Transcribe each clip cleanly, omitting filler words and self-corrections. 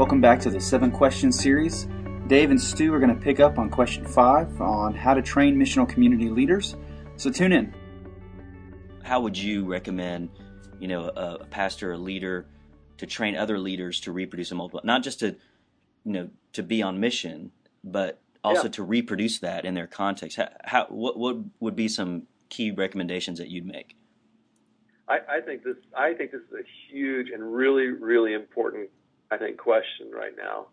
Welcome back to the 7-question series. Dave and Stu are going to pick up on question 5 on how to train missional community leaders. So tune in. How would you recommend, a pastor or leader to train other leaders to reproduce and multiply, not just to be on mission, but also to reproduce that in their context? What would be some key recommendations that you'd make? I think this is a huge and really, really important, question right now.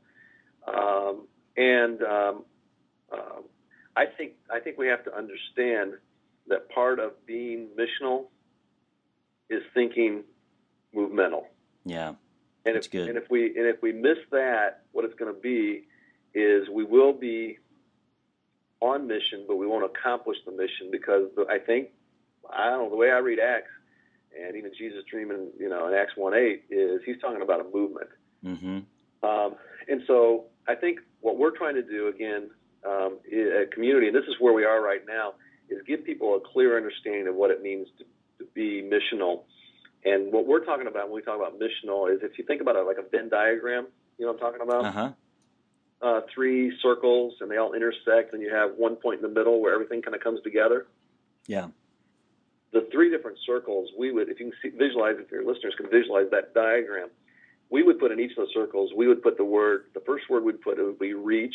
I think we have to understand that part of being missional is thinking movemental. Yeah, that's good. And if we miss that, what it's going to be is we will be on mission, but we won't accomplish the mission, because the way I read Acts, and even Jesus' dream in Acts 1:8 is he's talking about a movement. Mm-hmm. And so I think what we're trying to do again, at community, and this is where we are right now, is give people a clear understanding of what it means to be missional. And what we're talking about when we talk about missional is, if you think about it like a Venn diagram, you know what I'm talking about? Uh-huh. 3 circles, and they all intersect, and you have one point in the middle where everything kind of comes together. Yeah. The 3 different circles, if you can visualize, if your listeners can visualize that diagram, we would put in each of those circles, we would put the first word we'd put, it would be reach.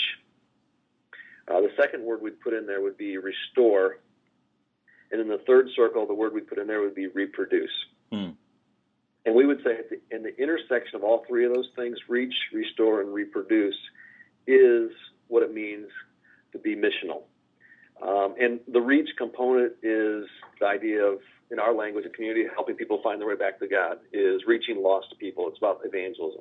The second word we'd put in there would be restore. And in the third circle, the word we'd put in there would be reproduce. Hmm. And we would say in the intersection of all 3 of those things, reach, restore, and reproduce, is what it means to be missional. And the reach component is the idea of, in our language and community, helping people find their way back to God, is reaching lost people. It's about evangelism.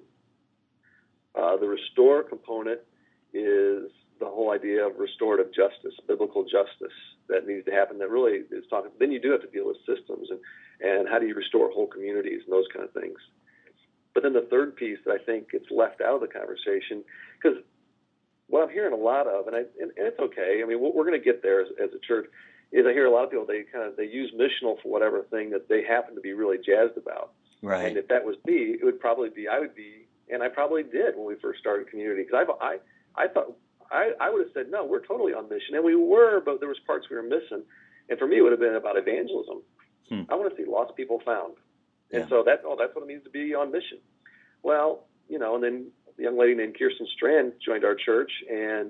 The restore component is the whole idea of restorative justice, biblical justice that needs to happen. That really is talking. Then you do have to deal with systems and how do you restore whole communities and those kind of things. But then the third piece that I think gets left out of the conversation, because what I'm hearing a lot of, and it's okay. I mean, we're going to get there as a church. Is I hear a lot of people, they use missional for whatever thing that they happen to be really jazzed about. Right. And if that was me, it would probably be, I would be, and I probably did when we first started community, because I thought I would have said, no, we're totally on mission, and we were, but there was parts we were missing. And for me, it would have been about evangelism. I want to see lost people found. And so that's what it means to be on mission. Well, and then a young lady named Kirsten Strand joined our church, and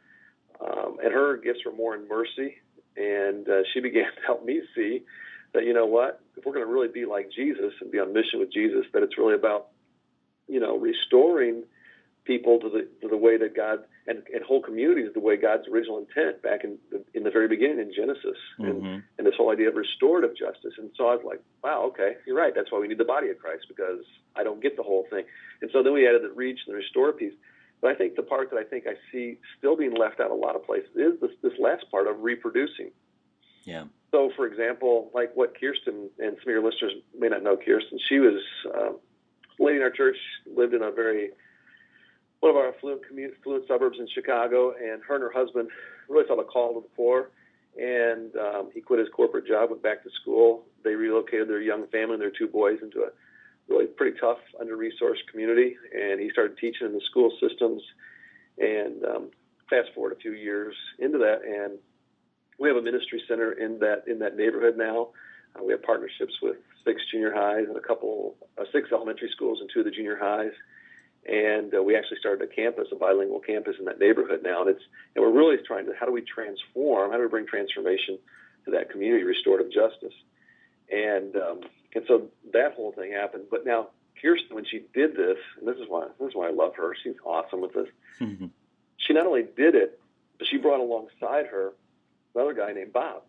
her gifts were more in mercy. And she began to help me see that, if we're going to really be like Jesus and be on mission with Jesus, that it's really about, restoring people to the way that God and whole communities, the way God's original intent back in the very beginning in Genesis, and this whole idea of restorative justice. And so I was like, wow, okay, you're right. That's why we need the body of Christ, because I don't get the whole thing. And so then we added the reach and the restore piece. But I think the part that I see still being left out a lot of places is this last part of reproducing. Yeah. So, for example, like what Kirsten, and some of your listeners may not know Kirsten, she was a lady in our church, lived in one of our affluent suburbs in Chicago, and her and her husband really saw the call to the poor, and he quit his corporate job, went back to school. They relocated their young family and their 2 boys into a really pretty tough, under-resourced community, and he started teaching in the school systems. And fast forward a few years into that, and we have a ministry center in that neighborhood now. We have partnerships with 6 junior highs and 6 elementary schools and 2 of the junior highs. And we actually started a bilingual campus in that neighborhood now. And we're really trying to, how do we bring transformation to that community, restorative justice? And so that whole thing happened. But now Kirsten, when she did this, and this is why I love her, she's awesome with this. Mm-hmm. She not only did it, but she brought alongside her another guy named Bob,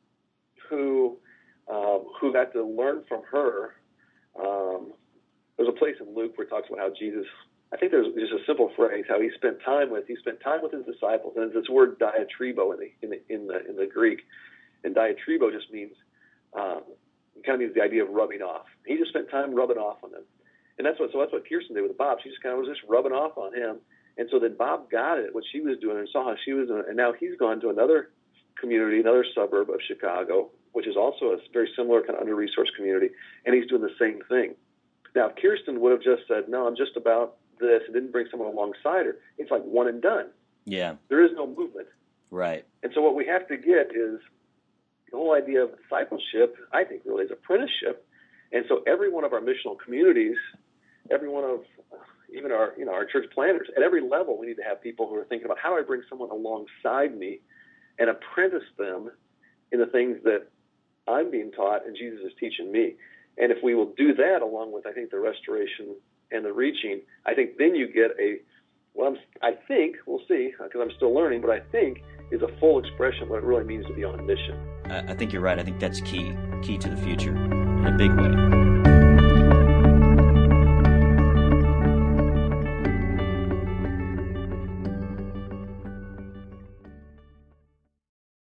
who got to learn from her. There's a place in Luke where it talks about how Jesus, I think there's just a simple phrase, how he spent time with his disciples, and it's this word diatribo in the Greek, and diatribo just means kind of means the idea of rubbing off. He just spent time rubbing off on them, and that's what Kirsten did with Bob. She just kind of was just rubbing off on him, and so then Bob got it, what she was doing, and saw how she was doing it, and now he's gone to another community, another suburb of Chicago, which is also a very similar kind of under-resourced community, and he's doing the same thing. Now, if Kirsten would have just said, no, I'm just about this and didn't bring someone alongside her, it's like one and done. Yeah. There is no movement. Right. And so what we have to get is the whole idea of discipleship, I think, really is apprenticeship. And so every one of our missional communities, every one of even our church planners, at every level, we need to have people who are thinking about, how do I bring someone alongside me and apprentice them in the things that I'm being taught and Jesus is teaching me. And if we will do that along with, I think, the restoration and the reaching, I think then you get I think, we'll see, because I'm still learning, but I think is a full expression of what it really means to be on a mission. I think you're right. I think that's key to the future in a big way.